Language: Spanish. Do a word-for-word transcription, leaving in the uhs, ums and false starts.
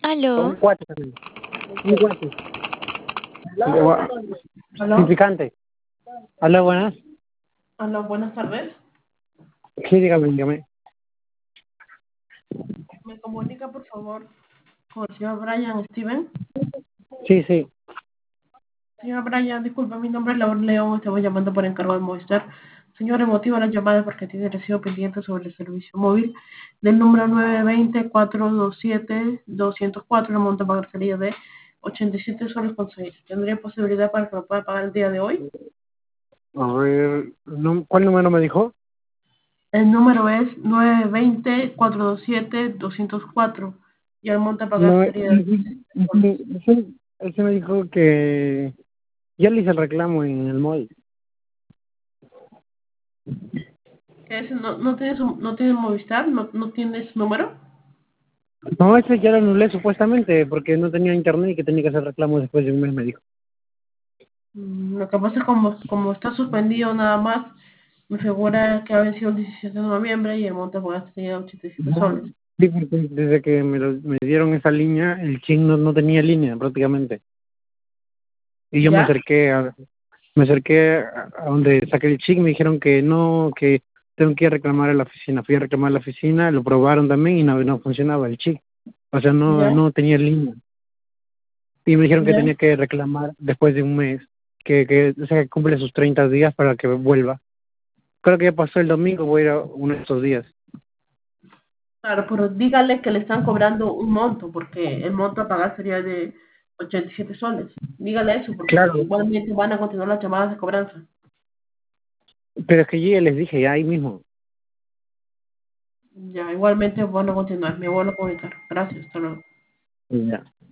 Un Aló, cuate también. Un cuate. De gua- Sin Aló, picante. Hola, buenas. aló, buenas tardes. Sí, dígame, dígame. Me comunica, por favor, con el señor Brian Steven. Sí, sí. Señor Brian, disculpa, mi nombre es Laura León, estamos llamando por encargo de Movistar. Señor, el motivo de la llamada es porque tiene recibo pendiente sobre el servicio móvil del número nueve dos cero, cuatro dos siete, dos cero cuatro, el monto pagar sería de ochenta y siete soles con seis. ¿Tendría posibilidad para que lo pueda pagar el día de hoy? A ver, no- ¿cuál número me dijo? El número es nueve dos cero, cuatro dos siete, dos cero cuatro y el monto a pagar No, sería de ochenta y siete soles. ese, ese me dijo que ya le hice el reclamo en el mall. ¿Qué es? ¿No, no tienes, un- no tienes Movistar? ¿No, no tienes número? No, ese ya lo anulé supuestamente porque no tenía internet y que tenía que hacer reclamo después de un mes, me dijo. Mm, Lo que pasa es como, como está suspendido nada más, me figura que ha vencido el diecisiete de noviembre y el monto por gastar sería ochenta y siete soles. Sí, porque desde que me, lo- me dieron esa línea, el ching no, no tenía línea prácticamente. Y yo me ¿Ya? acerqué a, me acerqué a a donde saqué el ching, me dijeron que no, que tengo que ir a reclamar a la oficina. Fui a reclamar a la oficina, lo probaron también y no, no funcionaba el ching. O sea, no, ¿Ya? no tenía línea. Y me dijeron que ¿Ya? tenía que reclamar después de un mes, que, que, o sea, que cumple sus treinta días para que vuelva. Creo que ya pasó el domingo, voy a ir a uno de estos días. Claro, pero dígale que le están cobrando un monto, porque el monto a pagar sería de ochenta y siete soles. Dígale eso, porque Claro, igualmente van a continuar las llamadas de cobranza. pero es que yo ya les dije, ya ahí mismo. Ya, igualmente van a continuar. Me vuelvo a comunicar. Gracias, hasta luego. Ya.